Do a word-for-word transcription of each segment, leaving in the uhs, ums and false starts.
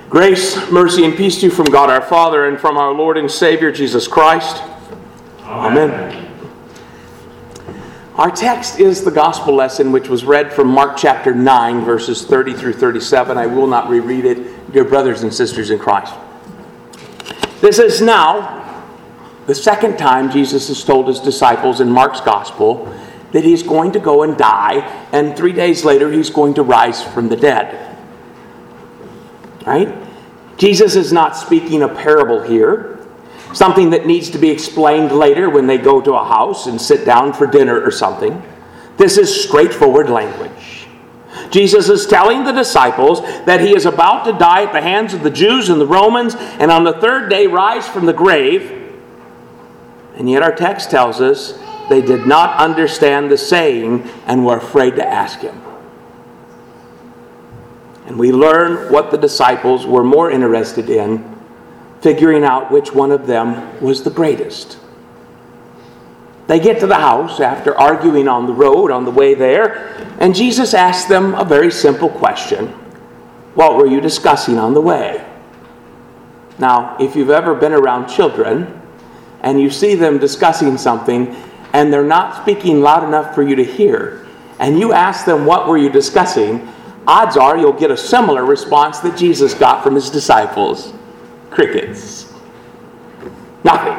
Grace, mercy, and peace to you from God our Father and from our Lord and Savior Jesus Christ. Amen. Amen. Our text is the gospel lesson which was read from Mark chapter nine, verses thirty through thirty-seven. I will not reread it, dear brothers and sisters in Christ. This is now the second time Jesus has told his disciples in Mark's gospel that he's going to go and die, and three days later he's going to rise from the dead. Right? Jesus is not speaking a parable here, something that needs to be explained later when they go to a house and sit down for dinner or something. This is straightforward language. Jesus is telling the disciples that he is about to die at the hands of the Jews and the Romans, and on the third day rise from the grave. And yet our text tells us they did not understand the saying and were afraid to ask him. And we learn what the disciples were more interested in, figuring out which one of them was the greatest. They get to the house after arguing on the road on the way there, and Jesus asks them a very simple question. What were you discussing on the way? Now, if you've ever been around children and you see them discussing something and they're not speaking loud enough for you to hear, and you ask them, what were you discussing? Odds are you'll get a similar response that Jesus got from his disciples. Crickets. Nothing.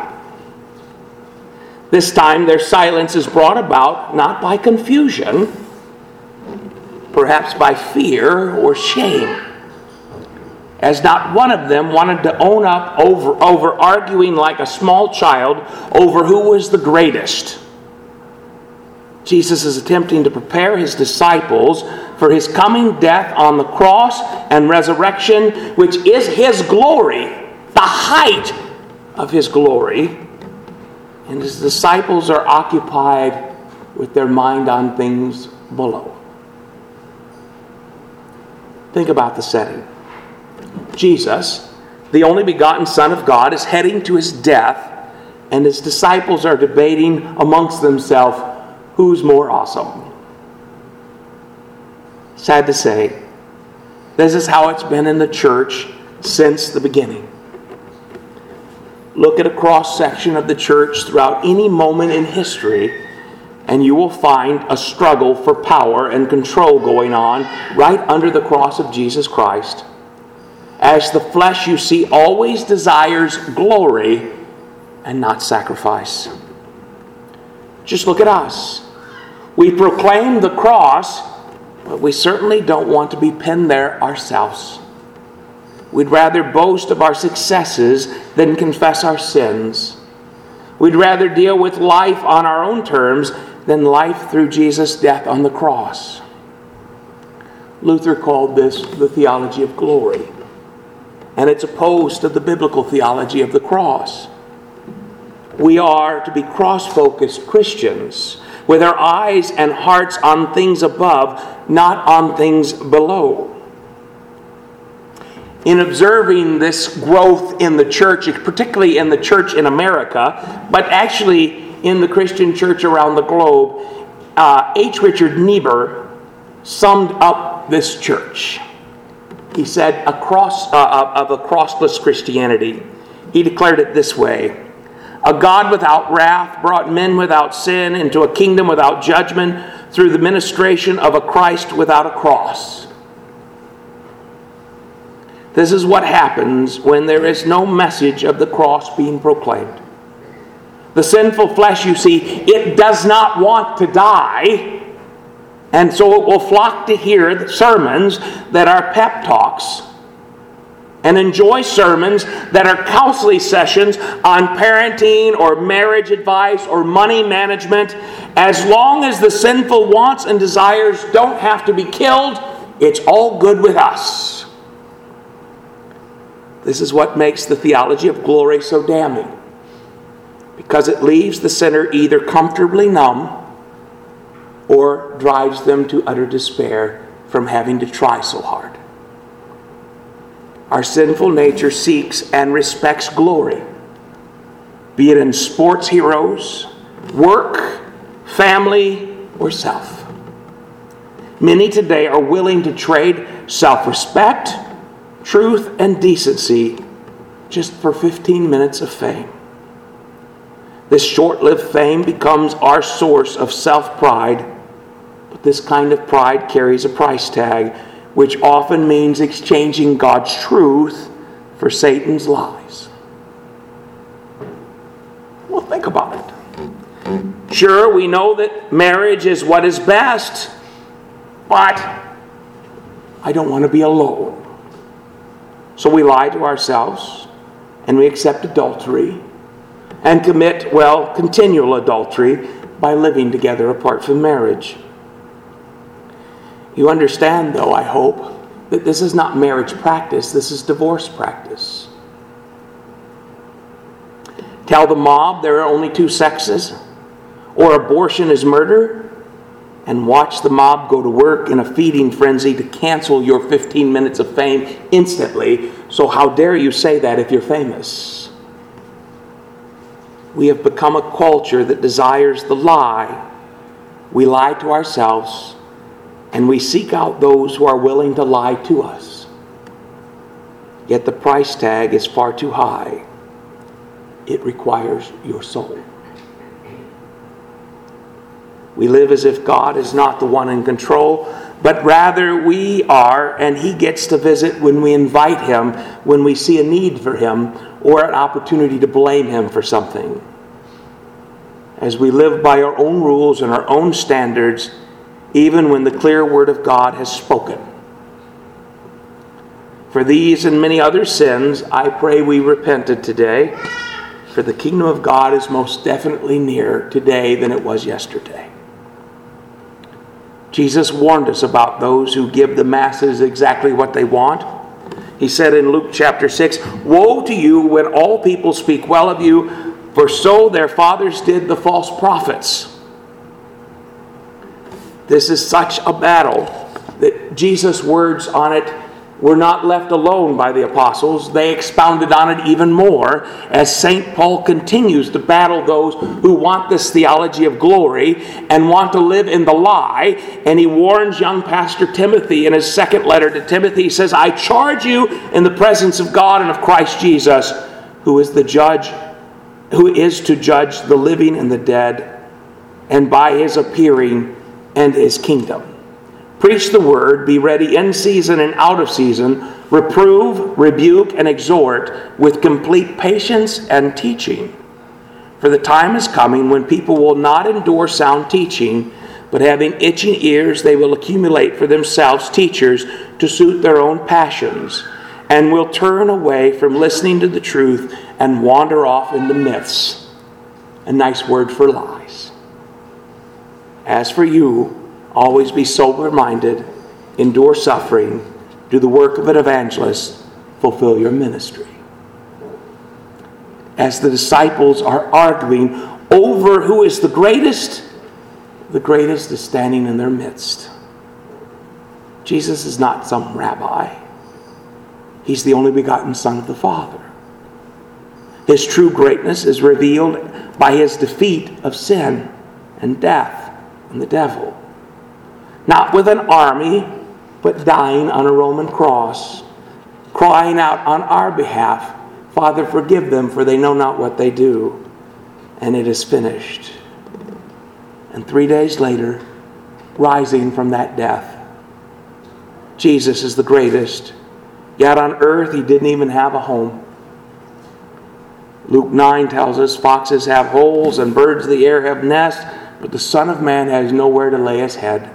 This time their silence is brought about not by confusion, perhaps by fear or shame, as not one of them wanted to own up over, over arguing like a small child over who was the greatest. Jesus is attempting to prepare his disciples for his coming death on the cross and resurrection, which is his glory, the height of his glory. And his disciples are occupied with their mind on things below. Think about the setting. Jesus, the only begotten Son of God, is heading to his death, and his disciples are debating amongst themselves who's more awesome. Sad to say, this is how it's been in the church since the beginning. Look at a cross-section of the church throughout any moment in history, and you will find a struggle for power and control going on right under the cross of Jesus Christ. As the flesh, you see, always desires glory and not sacrifice. Just look at us. We proclaim the cross, but we certainly don't want to be pinned there ourselves. We'd rather boast of our successes than confess our sins. We'd rather deal with life on our own terms than life through Jesus' death on the cross. Luther called this the theology of glory, and it's opposed to the biblical theology of the cross. We are to be cross-focused Christians, with our eyes and hearts on things above, not on things below. In observing this growth in the church, particularly in the church in America, but actually in the Christian church around the globe, uh, H. Richard Niebuhr summed up this church. He said, a cross, uh, of a crossless Christianity. He declared it this way: a God without wrath brought men without sin into a kingdom without judgment through the ministration of a Christ without a cross. This is what happens when there is no message of the cross being proclaimed. The sinful flesh, you see, it does not want to die, and so it will flock to hear the sermons that are pep talks and enjoy sermons that are counseling sessions on parenting or marriage advice or money management. As long as the sinful wants and desires don't have to be killed, it's all good with us. This is what makes the theology of glory so damning, because it leaves the sinner either comfortably numb or drives them to utter despair from having to try so hard. Our sinful nature seeks and respects glory, be it in sports heroes, work, family, or self. Many today are willing to trade self-respect, truth and decency just for fifteen minutes of fame. This short-lived fame becomes our source of self-pride, but this kind of pride carries a price tag, which often means exchanging God's truth for Satan's lies. Well, think about it. Sure, we know that marriage is what is best, but I don't want to be alone. So we lie to ourselves, and we accept adultery, and commit, well, continual adultery by living together apart from marriage. You understand, though, I hope, that this is not marriage practice, this is divorce practice. Tell the mob there are only two sexes, or abortion is murder, and watch the mob go to work in a feeding frenzy to cancel your fifteen minutes of fame instantly. So how dare you say that if you're famous? We have become a culture that desires the lie. We lie to ourselves, and we seek out those who are willing to lie to us. Yet the price tag is far too high. It requires your soul. We live as if God is not the one in control, but rather we are, and He gets to visit when we invite Him, when we see a need for Him, or an opportunity to blame Him for something. As we live by our own rules and our own standards, even when the clear Word of God has spoken. For these and many other sins, I pray we repented today, for the kingdom of God is most definitely nearer today than it was yesterday. Jesus warned us about those who give the masses exactly what they want. He said in Luke chapter six, "Woe to you when all people speak well of you, for so their fathers did the false prophets." This is such a battle that Jesus' words on it were not left alone by the apostles. They expounded on it even more as Saint Paul continues to battle those who want this theology of glory and want to live in the lie. And he warns young Pastor Timothy in his second letter to Timothy. He says, "I charge you in the presence of God and of Christ Jesus, who is the judge, who is to judge the living and the dead, and by His appearing and His kingdom. Preach the word, be ready in season and out of season, reprove, rebuke, and exhort with complete patience and teaching. For the time is coming when people will not endure sound teaching, but having itching ears they will accumulate for themselves teachers to suit their own passions, and will turn away from listening to the truth and wander off into myths." A nice word for lies. As for you, always be sober-minded, endure suffering, do the work of an evangelist, fulfill your ministry. As the disciples are arguing over who is the greatest, the greatest is standing in their midst. Jesus is not some rabbi. He's the only begotten Son of the Father. His true greatness is revealed by His defeat of sin and death and the devil. Not with an army, but dying on a Roman cross, crying out on our behalf, "Father, forgive them, for they know not what they do." And it is finished. And three days later, rising from that death. Jesus is the greatest. Yet on earth, He didn't even have a home. Luke nine tells us, "Foxes have holes and birds of the air have nests, but the Son of Man has nowhere to lay His head."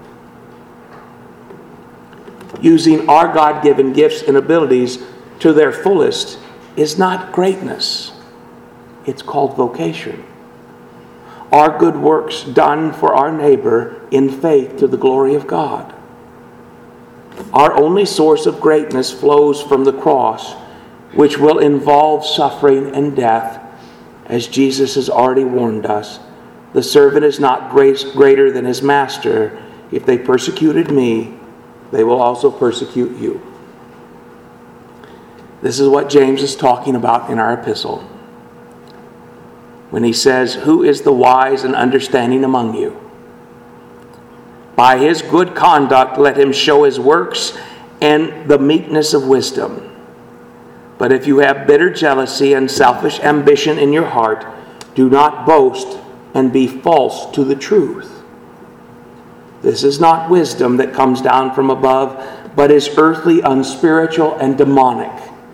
Using our God-given gifts and abilities to their fullest is not greatness. It's called vocation. Our good works done for our neighbor in faith to the glory of God. Our only source of greatness flows from the cross, which will involve suffering and death, as Jesus has already warned us. "The servant is not greater than his master. If they persecuted me, they will also persecute you." This is what James is talking about in our epistle. When he says, "Who is the wise and understanding among you? By his good conduct let him show his works, and the meekness of wisdom. But if you have bitter jealousy and selfish ambition in your heart, do not boast and be false to the truth. This is not wisdom that comes down from above, but is earthly, unspiritual, and demonic.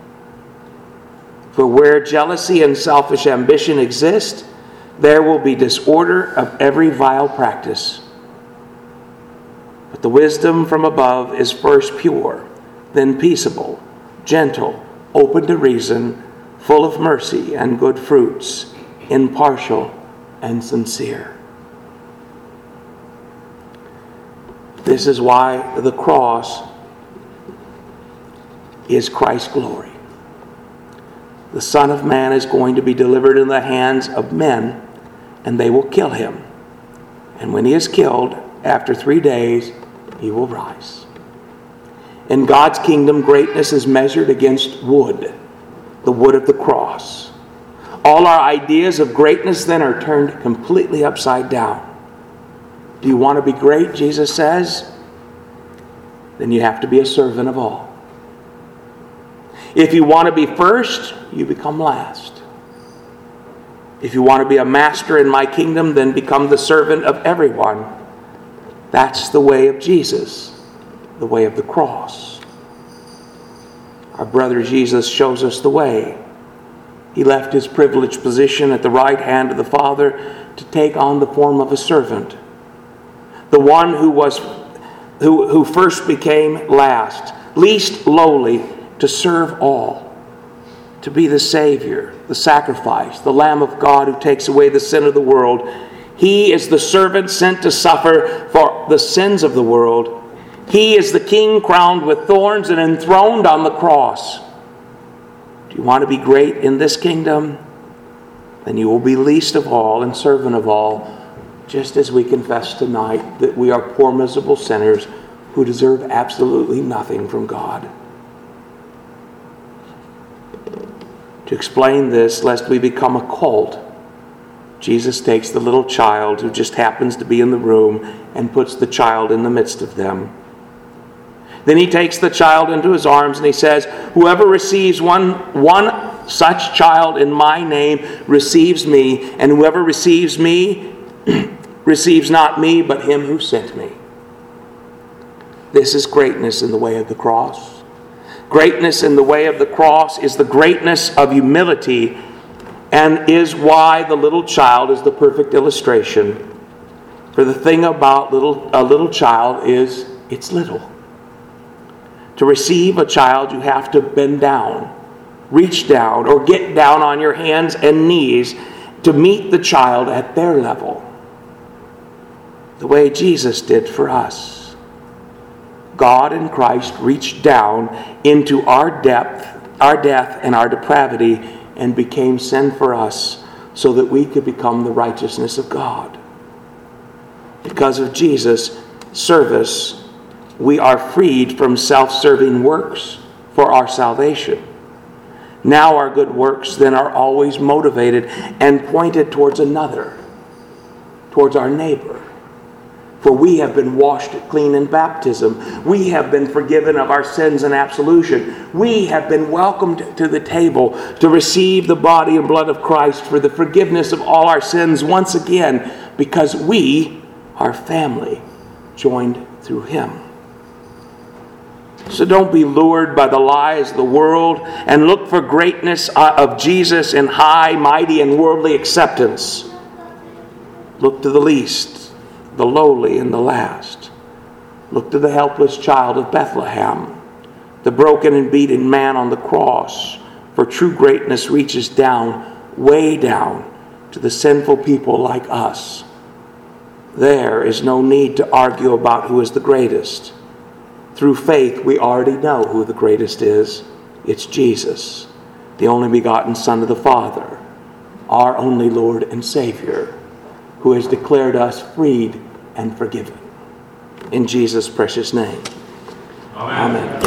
For where jealousy and selfish ambition exist, there will be disorder of every vile practice. But the wisdom from above is first pure, then peaceable, gentle, open to reason, full of mercy and good fruits, impartial and sincere. This is why the cross is Christ's glory. The Son of Man is going to be delivered in the hands of men, and they will kill him. And when he is killed, after three days, he will rise. In God's kingdom, greatness is measured against wood, the wood of the cross. All our ideas of greatness then are turned completely upside down. Do you want to be great, Jesus says? Then you have to be a servant of all. If you want to be first, you become last. If you want to be a master in my kingdom, then become the servant of everyone. That's the way of Jesus, the way of the cross. Our brother Jesus shows us the way. He left his privileged position at the right hand of the Father to take on the form of a servant. The one who was who, who first became last, least lowly, to serve all, to be the Savior, the sacrifice, the Lamb of God who takes away the sin of the world. He is the servant sent to suffer for the sins of the world. He is the King crowned with thorns and enthroned on the cross. Do you want to be great in this kingdom? Then you will be least of all and servant of all, just as we confess tonight that we are poor, miserable sinners who deserve absolutely nothing from God. To explain this, lest we become a cult, Jesus takes the little child who just happens to be in the room and puts the child in the midst of them. Then he takes the child into his arms and he says, "Whoever receives one, one such child in my name receives me, and whoever receives me receives not me, but him who sent me." This is greatness in the way of the cross. Greatness in the way of the cross is the greatness of humility, and is why the little child is the perfect illustration. For the thing about little a little child is it's little. To receive a child, you have to bend down, reach down, or get down on your hands and knees to meet the child at their level. The way Jesus did for us. God in Christ reached down into our depth, our death, and our depravity, and became sin for us so that we could become the righteousness of God. Because of Jesus' service, we are freed from self-serving works for our salvation. Now our good works then are always motivated and pointed towards another, towards our neighbor. For we have been washed clean in baptism. We have been forgiven of our sins and absolution. We have been welcomed to the table to receive the body and blood of Christ for the forgiveness of all our sins once again, because we are family joined through him. So don't be lured by the lies of the world and look for greatness of Jesus in high, mighty, and worldly acceptance. Look to the least, the lowly, and the last. Look to the helpless child of Bethlehem, the broken and beaten man on the cross, for true greatness reaches down, way down, to the sinful people like us. There is no need to argue about who is the greatest. Through faith, we already know who the greatest is. It's Jesus, the only begotten Son of the Father, our only Lord and Savior, who has declared us freed and forgiven. In Jesus' precious name. Amen. Amen.